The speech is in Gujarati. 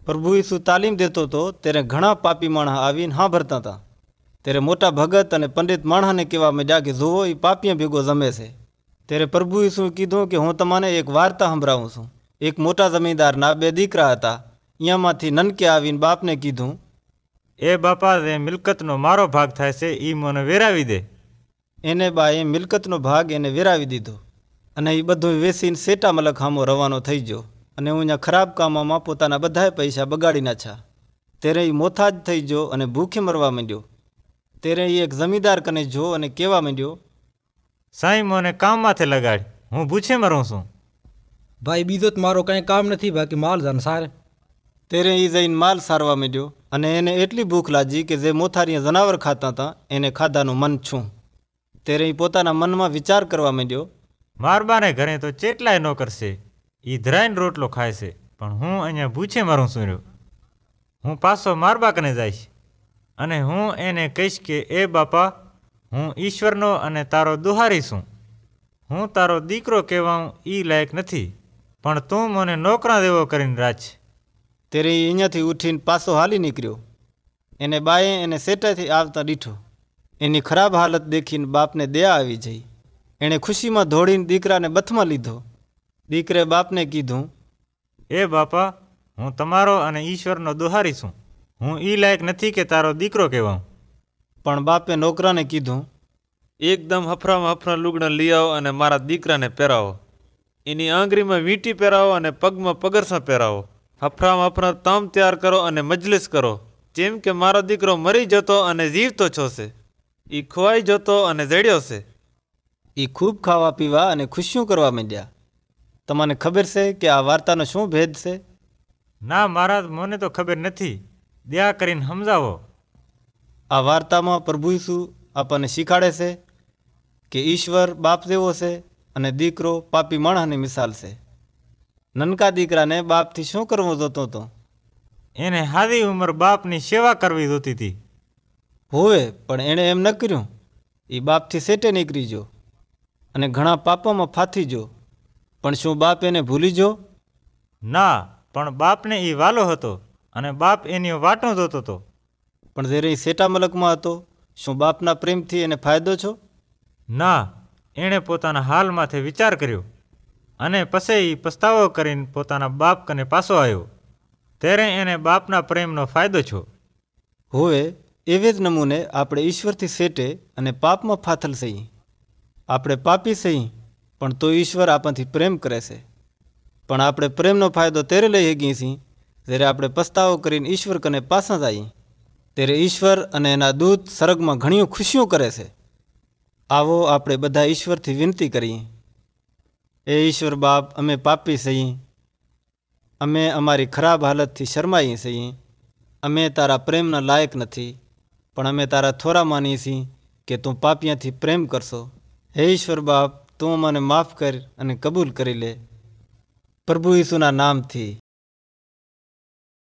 પ્રભુ ઈસુ તાલીમ દેતો હતો ત્યારે ઘણા પાપી માણસ આવીને સાંભળતા હતા. ત્યારે મોટા ભગત અને પંડિત માણસને કહેવા માંડ્યા કે જુઓ એ પાપીਆਂ ભેગો જમે છે. ત્યારે પ્રભુ ઈસુએ કીધું કે હું તમને એક વાર્તા સંભળાવું છું. એક મોટા જમીનદારના બે દીકરા હતા. અહીંયામાંથી નનકે આવીને બાપને કીધું, એ બાપા, એ મિલકતનો મારો ભાગ થાય છે, એ મને વેરાવી દે. એને બાએ મિલકતનો ભાગ એને વેરાવી દીધો અને એ બધું વેચીને સેટા મલક હામો રવાનો થઈ ગયો અને હું અહીંયા ખરાબ કામોમાં પોતાના બધાય પૈસા બગાડી નાખ્યા. ત્યારે એ મોથા જ થઈ ગયો અને ભૂખે મરવા માંડ્યો. ત્યારે એ એક જમીનદાર કને જો અને કહેવા માંડ્યો, સાંઈ મને કામ માથે લગાડ, હું ભૂખે મરું છું. ભાઈ બીજો તો મારો કંઈ કામ નથી, બાકી માલ જાન સારે. ત્યારે એ જઈને માલ સારવા માંડ્યો અને એને એટલી ભૂખ લાગી કે જે મોથારીયા જનાવર ખાતા હતા એને ખાધાનું મન છું. ત્યારે એ પોતાના મનમાં વિચાર કરવા માંડ્યો, મારબાને ઘરે તો ચેટલાય નોકર છે, એ ધરાઈને રોટલો ખાય છે, પણ હું અહીંયા ભૂખે મરું છું રહ્યો. હું પાછો મારબા કને જઈશ અને હું એને કહીશ કે એ બાપા, હું ઈશ્વરનો અને તારો દુહારી છું. હું તારો દીકરો કહેવાઉં એ લાયક નથી, પણ તું મને નોકરા જેવો કરીને રાખ. ત્યારે એ અહીંયાથી ઉઠીને પાછો હાલી નીકળ્યો. એને બાએ એને સેટાથી આવતા દીઠો. એની ખરાબ હાલત દેખીને બાપને દયા આવી જઈ. એણે ખુશીમાં દોડીને દીકરાને બથમાં લીધો. દીકરે બાપને કીધું, એ બાપા, હું તમારો અને ઈશ્વરનો દુહારી છું. હું એ લાયક નથી કે તારો દીકરો કહેવાઉં. પણ બાપે નોકરાને કીધું, એકદમ હફરામાં હફરા લુગડા લઈ આવો અને મારા દીકરાને પહેરાવો. એની આંગળીમાં વીંટી પહેરાવો અને પગમાં પગરસા પહેરાવો. હફરામાં હફરા તામ તૈયાર કરો અને મજલિસ કરો, જેમ કે મારો દીકરો મરી જતો અને જીવતો છો છે. એ ખોવાઈ જતો અને જડ્યો છે. એ ખૂબ ખાવા પીવા અને ખુશીઓ કરવા માંડ્યા. તમને ખબર છે કે આ વાર્તાનો શું ભેદ છે? ના મહારાજ, મને તો ખબર નથી, દયા કરીને સમજાવો. આ વાર્તામાં પ્રભુ ઈસુ આપણને શીખવાડે છે કે ઈશ્વર બાપ જેવો છે અને દીકરો પાપી માણસની મિસાલ છે. નનકા દીકરાને બાપથી શું કરવું જોતો હતો? એને હાદી ઉંમર બાપની સેવા કરવી જોતી હતી. હોવે, પણ એણે એમ ન કર્યું. એ બાપથી સેટે નીકળી ગયો અને ઘણા પાપોમાં ફાથી ગયો. પણ શું બાપ એને ભૂલી ગયો? ના, પણ બાપને એ વાલો હતો અને બાપ એની વાટો જોતો હતો. પણ જ્યારે એ સેટા મલકમાં હતો, શું બાપના પ્રેમથી એને ફાયદો છો? ના, એણે પોતાના હાલ માથે વિચાર કર્યો અને પછી એ પસ્તાવો કરીને પોતાના બાપ કને પાછો આવ્યો. ત્યારે એને બાપના પ્રેમનો ફાયદો છો. હોવે, એવે જ નમૂને આપણે ઈશ્વરથી સેટે અને પાપમાં ફાથલ સહી. આપણે પાપી સહી, પણ તો ઈશ્વર આપણથી પ્રેમ કરે છે. પણ આપણે પ્રેમનો ફાયદો ત્યારે લઈ શકીએ છીએ જ્યારે આપણે પસ્તાવો કરીને ઈશ્વર કને પાછા જઈએ. ત્યારે ઈશ્વર અને એના દૂત સ્વર્ગમાં ઘણી ખુશીઓ કરે છે. આવો આપણે બધા ઈશ્વરથી વિનંતી કરીએ. એ ઈશ્વર બાપ, અમે પાપી છીએ. અમે અમારી ખરાબ હાલતથી શરમાઈએ છીએ. અમે તારા પ્રેમના લાયક નથી, પણ અમે તારા થોરા માનીએ છીએ કે તું પાપિયાથી પ્રેમ કરશો. હે ઈશ્વર બાપ, તું મને માફ કર અને કબૂલ કરી લે. પ્રભુ ઈસુના નામથી.